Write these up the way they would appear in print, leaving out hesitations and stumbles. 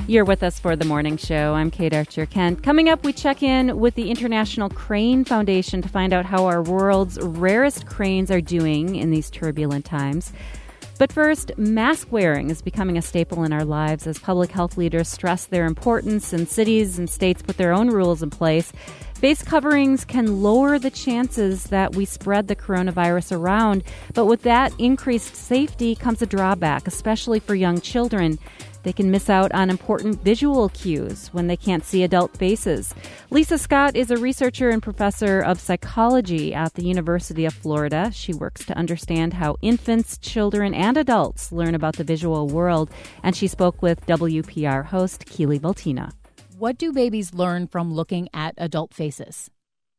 You're with us for the morning show. I'm Kate Archer-Kent. Coming up, we check in with the International Crane Foundation to find out how our world's rarest cranes are doing in these turbulent times. But first, mask wearing is becoming a staple in our lives as public health leaders stress their importance and cities and states put their own rules in place. Face coverings can lower the chances that we spread the coronavirus around, but with that increased safety comes a drawback, especially for young children. They can miss out on important visual cues when they can't see adult faces. Lisa Scott is a researcher and professor of psychology at the University of Florida. She works to understand how infants, children, and adults learn about the visual world, and she spoke with WPR host Keely Voltina. What do babies learn from looking at adult faces?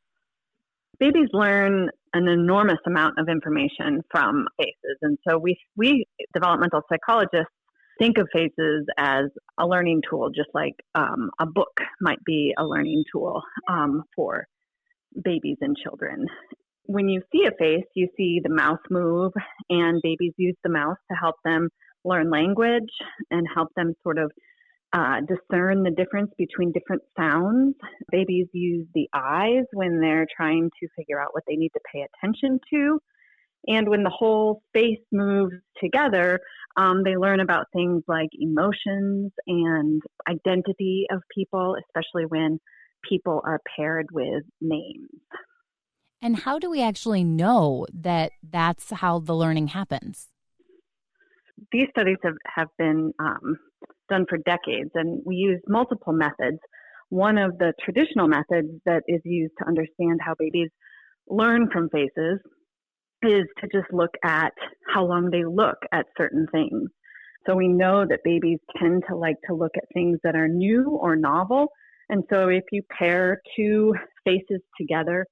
Babies learn an enormous amount of information from faces. And so we developmental psychologists think of faces as a learning tool, just like a book might be a learning tool for babies and children. When you see a face, you see the mouth move, and babies use the mouth to help them learn language and help them sort of discern the difference between different sounds. Babies use the eyes when they're trying to figure out what they need to pay attention to. And when the whole face moves together, they learn about things like emotions and identity of people, especially when people are paired with names. And how do we actually know that that's how the learning happens? These studies have been done for decades, and we use multiple methods. One of the traditional methods that is used to understand how babies learn from faces is to just look at how long they look at certain things. So we know that babies tend to like to look at things that are new or novel. And so if you pair two faces together,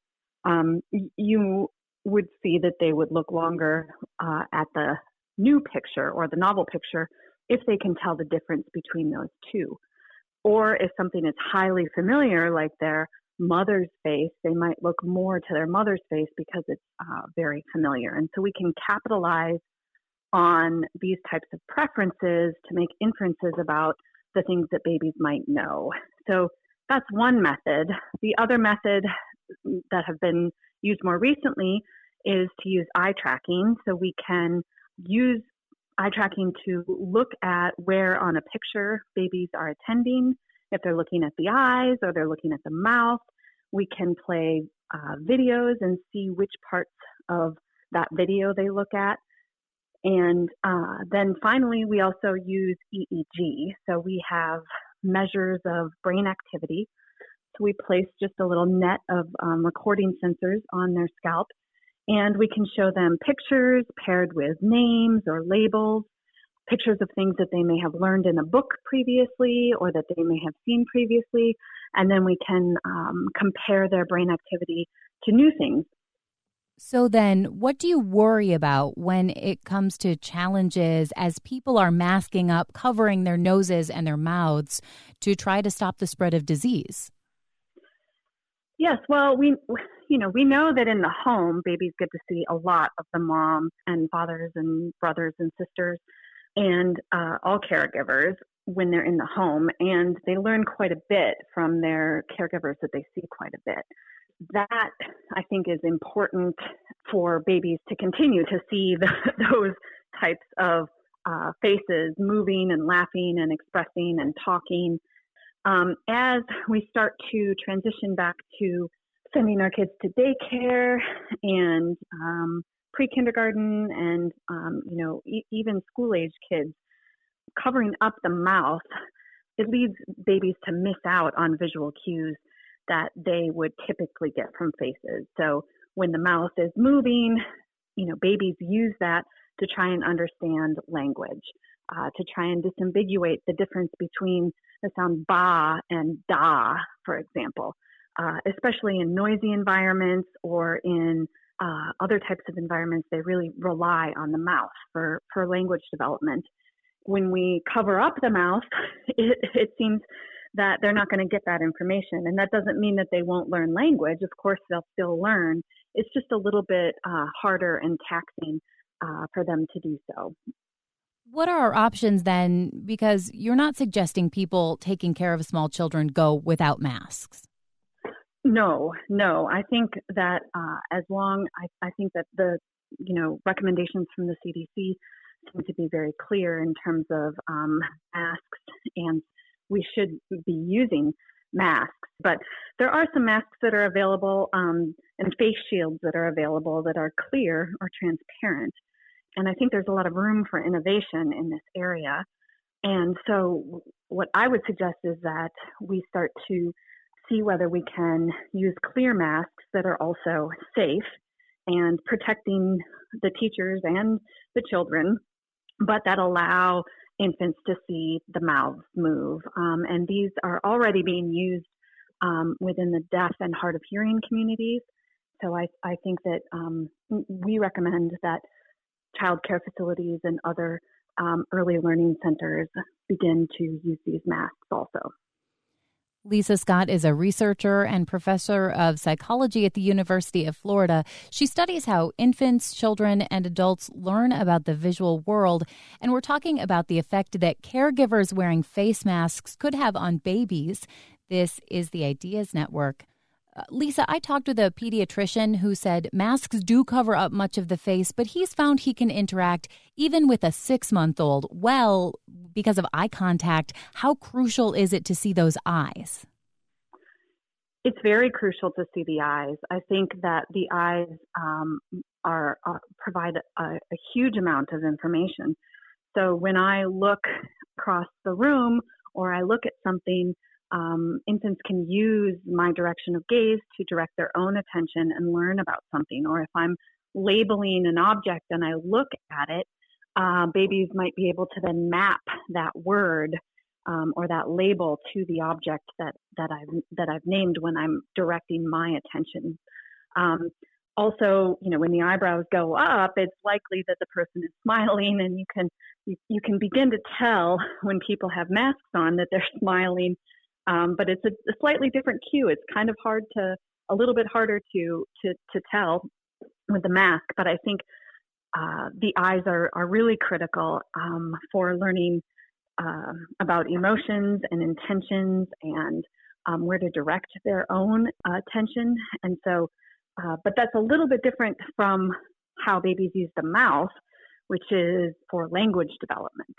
you would see that they would look longer at the new picture or the novel picture if they can tell the difference between those two. Or if something is highly familiar, like their mother's face, they might look more to their mother's face because it's very familiar. And so we can capitalize on these types of preferences to make inferences about the things that babies might know. So that's one method. The other method that have been used more recently is to use eye tracking. So we can use eye tracking to look at where on a picture babies are attending. If they're looking at the eyes or they're looking at the mouth, we can play videos and see which parts of that video they look at. And then finally, we also use EEG. So we have measures of brain activity. So we place just a little net of recording sensors on their scalp, and we can show them pictures paired with names or labels, pictures of things that they may have learned in a book previously or that they may have seen previously, and then we can compare their brain activity to new things. So then what do you worry about when it comes to challenges as people are masking up, covering their noses and their mouths to try to stop the spread of disease? Yes, well, we know that in the home, babies get to see a lot of the mom and fathers and brothers and sisters and all caregivers when they're in the home, and they learn quite a bit from their caregivers that they see quite a bit. That, I think, is important for babies to continue to see those types of faces moving and laughing and expressing and talking. As we start to transition back to sending our kids to daycare and pre-kindergarten and, even school-age kids, covering up the mouth, it leads babies to miss out on visual cues that they would typically get from faces. So when the mouth is moving, babies use that to try and understand language, to try and disambiguate the difference between the sound ba and da, for example, especially in noisy environments or in other types of environments. They really rely on the mouth for language development. When we cover up the mouth, it seems that they're not going to get that information. And that doesn't mean that they won't learn language. Of course, they'll still learn. It's just a little bit harder and taxing for them to do so. What are our options then? Because you're not suggesting people taking care of small children go without masks. No. I think that I think that the recommendations from the CDC seem to be very clear in terms of masks, and we should be using masks. But there are some masks that are available and face shields that are available that are clear or transparent. And I think there's a lot of room for innovation in this area. And so what I would suggest is that we start to see whether we can use clear masks that are also safe and protecting the teachers and the children, but that allow infants to see the mouths move. And these are already being used within the deaf and hard of hearing communities. So I think that we recommend that child care facilities and other early learning centers begin to use these masks also. Lisa Scott is a researcher and professor of psychology at the University of Florida. She studies how infants, children, and adults learn about the visual world. And we're talking about the effect that caregivers wearing face masks could have on babies. This is the Ideas Network. Lisa, I talked with a pediatrician who said masks do cover up much of the face, but he's found he can interact even with a 6-month-old well because of eye contact. How crucial is it to see those eyes? It's very crucial to see the eyes. I think that the eyes provide a huge amount of information. So when I look across the room or I look at something, infants can use my direction of gaze to direct their own attention and learn about something. Or if I'm labeling an object and I look at it, babies might be able to then map that word or that label to the object that I've named when I'm directing my attention. Also, when the eyebrows go up, it's likely that the person is smiling, and you can begin to tell when people have masks on that they're smiling. But it's a slightly different cue. It's kind of a little bit harder to tell with the mask. But I think the eyes are really critical for learning about emotions and intentions and where to direct their own attention. And so, but that's a little bit different from how babies use the mouth, which is for language development.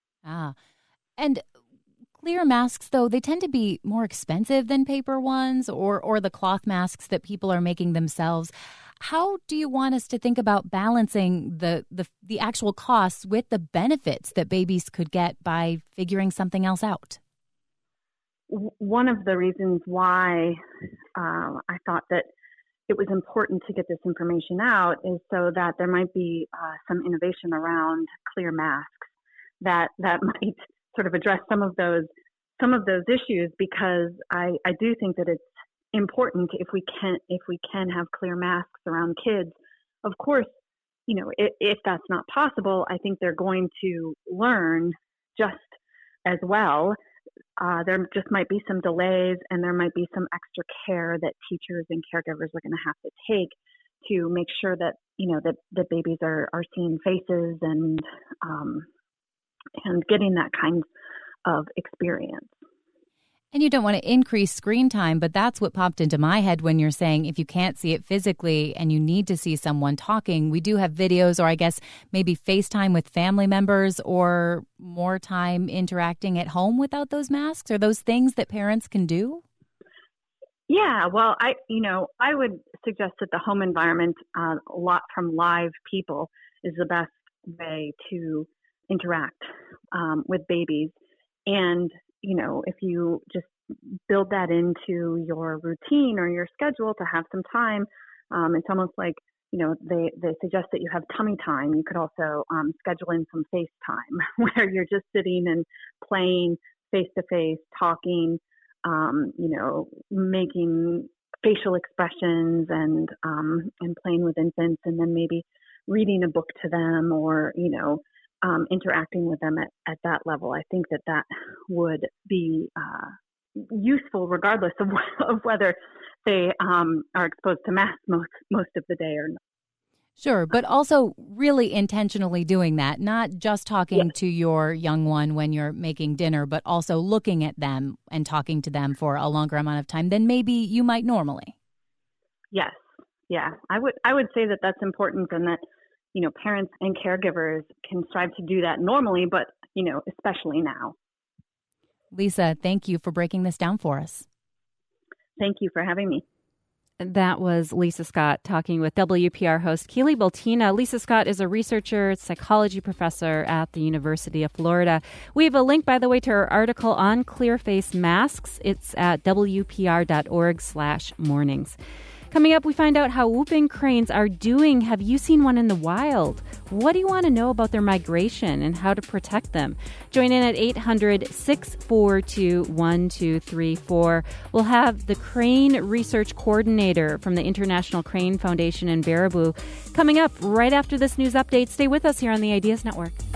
And clear masks, though, they tend to be more expensive than paper ones or the cloth masks that people are making themselves. How do you want us to think about balancing the actual costs with the benefits that babies could get by figuring something else out? One of the reasons why I thought that it was important to get this information out is so that there might be some innovation around clear masks that might sort of address some of those issues, because I do think that it's important if we can have clear masks around kids. Of course, if that's not possible, I think they're going to learn just as well. There just might be some delays, and there might be some extra care that teachers and caregivers are going to have to take to make sure that that babies are seeing faces and getting that kind of experience. And you don't want to increase screen time, but that's what popped into my head when you're saying if you can't see it physically and you need to see someone talking, we do have videos, or I guess maybe FaceTime with family members, or more time interacting at home without those masks. Are those things that parents can do? Yeah, well, I would suggest that the home environment, a lot from live people, is the best way to interact with babies. And if you just build that into your routine or your schedule to have some time, it's almost like, they suggest that you have tummy time. You could also schedule in some face time where you're just sitting and playing face to face, talking, making facial expressions and playing with infants, and then maybe reading a book to them, or, interacting with them at that level. I think that would be useful regardless of whether they are exposed to masks most of the day or not. Sure, but also really intentionally doing that, not just talking to your young one when you're making dinner, but also looking at them and talking to them for a longer amount of time than maybe you might normally. Yes. Yeah. I would say that that's important, and that, parents and caregivers can strive to do that normally, but, especially now. Lisa, thank you for breaking this down for us. Thank you for having me. That was Lisa Scott talking with WPR host Keely Boltina. Lisa Scott is a researcher, psychology professor at the University of Florida. We have a link, by the way, to her article on clear face masks. It's at wpr.org/mornings. Coming up, we find out how whooping cranes are doing. Have you seen one in the wild? What do you want to know about their migration and how to protect them? Join in at 800-642-1234. We'll have the crane research coordinator from the International Crane Foundation in Baraboo coming up right after this news update. Stay with us here on the Ideas Network.